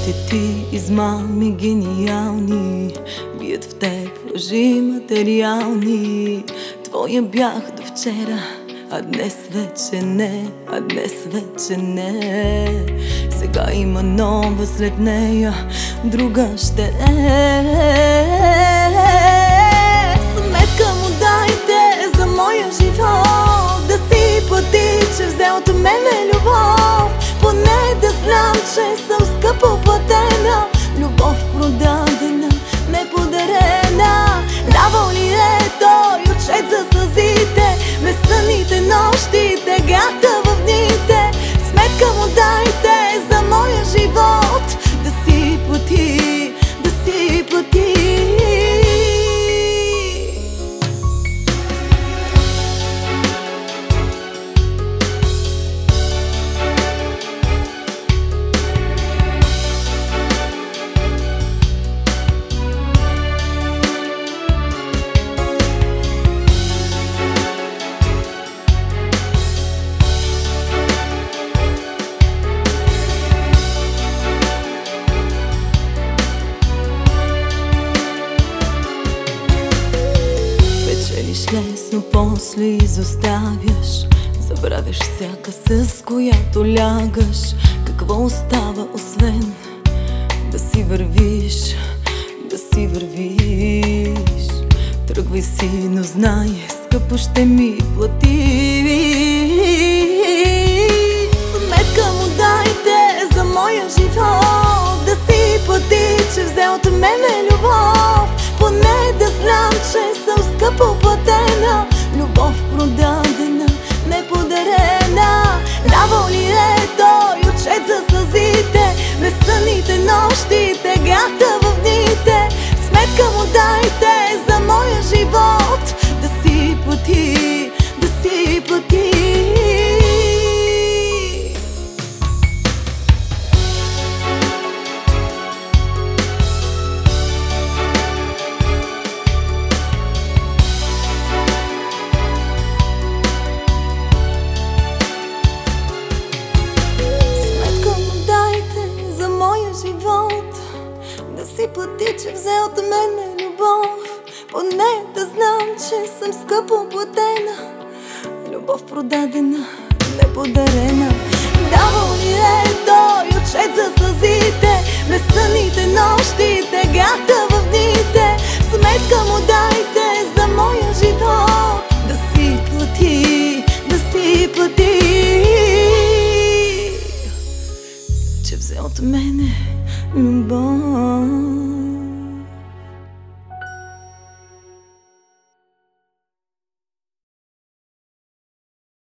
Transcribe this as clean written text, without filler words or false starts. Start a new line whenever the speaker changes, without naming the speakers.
Опити ти, измами гениални, бият в теб лъжи материални. Твоя бях до вчера, а днес вече не, а днес вече не. Сега има нова след нея, друга ще е. Сметка му дайте за моя живот, да си плати, че взел от мене любов. Поне да знам, че съм скъпо платена, любов продадена, не подарена. Давал ли е той отчет за сълзите, безсънните нощи, тегата в дните? Сметка му дайте за моя живот, да си плати, да си плати. Лесно после изоставяш, забравяш всяка с която лягаш. Какво остава освен да си вървиш, да си вървиш? Тръгвай си, но знай, скъпо ще ми плати. Сметка му дайте за моя живот, да си плати, че взе от мене любов. Поне да знам, че съм скъпо платена, любов продадена, не подарена. Давал ли е той отчет за сълзите, безсънните нощи, тегата в дните? Сметка му дайте за моя живот, да си плати, да си плати. Да си плати, че взе от мене любов. Поне да знам, че съм скъпо платена, любов продадена, не подарена. Давал ли е той отчет за сълзите, безсънните нощи, тегата в дните? Сметка му дайте за моя живот, да си плати, да си плати, че взе от мене любов.